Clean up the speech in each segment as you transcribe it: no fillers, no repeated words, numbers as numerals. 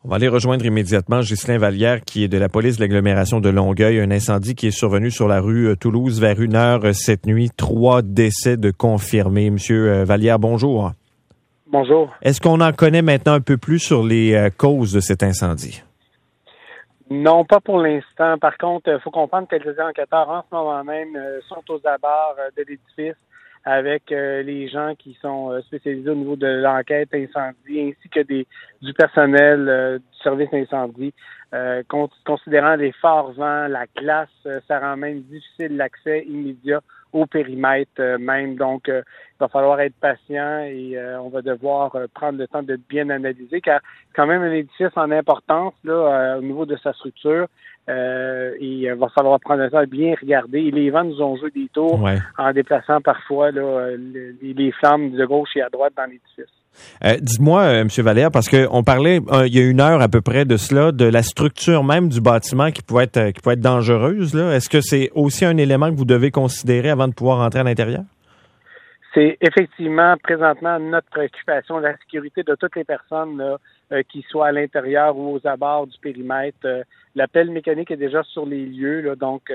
On va aller rejoindre immédiatement Ghislain Vallière, qui est de la police de l'agglomération de Longueuil. Un incendie qui est survenu sur la rue Toulouse vers 1h cette nuit. 3 décès de confirmés. Monsieur Vallière, bonjour. Bonjour. Est-ce qu'on en connaît maintenant un peu plus sur les causes de cet incendie? Non, pas pour l'instant. Par contre, il faut comprendre que les enquêteurs, en ce moment même, sont aux abords de l'édifice avec les gens qui sont spécialisés au niveau de l'enquête incendie, ainsi que du personnel du service incendie. Considérant les forts vents, la glace, ça rend même difficile l'accès immédiat au périmètre même. Donc, il va falloir être patient et on va devoir prendre le temps de bien analyser, car quand même un édifice en importance là au niveau de sa structure. Et il va falloir prendre le temps de bien regarder. Et les vents nous ont joué des tours en déplaçant parfois là, les flammes de gauche et à droite dans l'édifice. Dites-moi, M. Vallière, parce qu'on parlait il y a 1 heure à peu près de cela, de la structure même du bâtiment qui peut être dangereuse. Là. Est-ce que c'est aussi un élément que vous devez considérer avant de pouvoir entrer à l'intérieur? C'est effectivement présentement notre préoccupation, la sécurité de toutes les personnes là, qui soient à l'intérieur ou aux abords du périmètre. L'appel mécanique est déjà sur les lieux, là, donc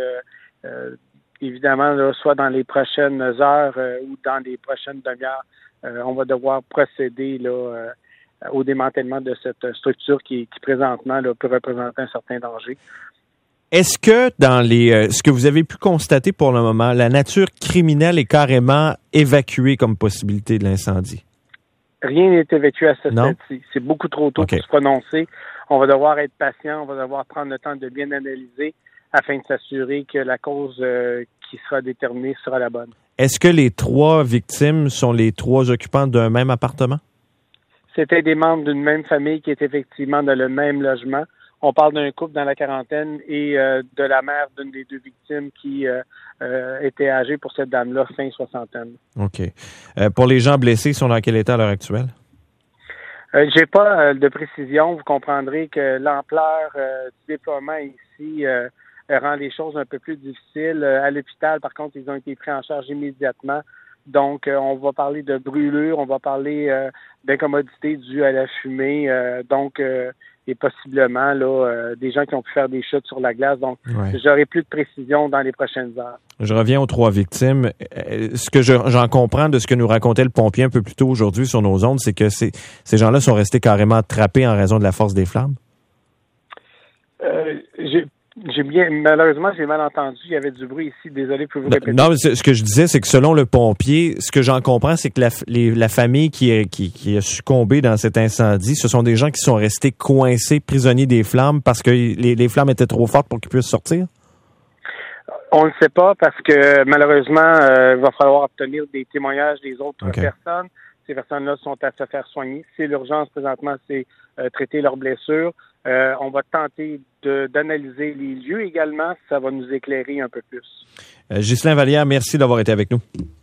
évidemment, là, soit dans les prochaines heures ou dans les prochaines demi-heures, on va devoir procéder là, au démantèlement de cette structure qui présentement là, peut représenter un certain danger. Est-ce que dans ce que vous avez pu constater pour le moment, la nature criminelle est carrément évacuée comme possibilité de l'incendie? Rien n'est évacué à ce stade-ci. C'est beaucoup trop tôt pour se prononcer. On va devoir être patient, on va devoir prendre le temps de bien analyser afin de s'assurer que la cause qui sera déterminée sera la bonne. Est-ce que les 3 victimes sont les 3 occupants d'un même appartement? C'était des membres d'une même famille qui est effectivement dans le même logement. On parle d'un couple dans la quarantaine et de la mère d'une des 2 victimes qui était âgée pour cette dame-là, fin soixantaine. OK. Pour les gens blessés, ils sont dans quel état à l'heure actuelle? J'ai pas de précision. Vous comprendrez que l'ampleur du déploiement ici rend les choses un peu plus difficiles. À l'hôpital, par contre, ils ont été pris en charge immédiatement. Donc, on va parler de brûlure, on va parler d'incommodité due à la fumée. Et possiblement là des gens qui ont pu faire des chutes sur la glace. Donc, j'aurai plus de précision dans les prochaines heures. Je reviens aux 3 victimes. Ce que j'en comprends de ce que nous racontait le pompier un peu plus tôt aujourd'hui sur nos ondes, c'est que ces gens-là sont restés carrément trappés en raison de la force des flammes. Malheureusement, j'ai mal entendu. Il y avait du bruit ici. Désolé, pouvez-vous répéter? Non, ce que je disais, c'est que selon le pompier, ce que j'en comprends, c'est que la famille qui a succombé dans cet incendie, ce sont des gens qui sont restés coincés, prisonniers des flammes parce que les flammes étaient trop fortes pour qu'ils puissent sortir? On ne sait pas parce que malheureusement, il va falloir obtenir des témoignages des autres personnes. Ces personnes-là sont à se faire soigner. C'est l'urgence présentement, c'est traiter leurs blessures. On va tenter d'analyser les lieux également. Ça va nous éclairer un peu plus. Ghislain Vallière, merci d'avoir été avec nous.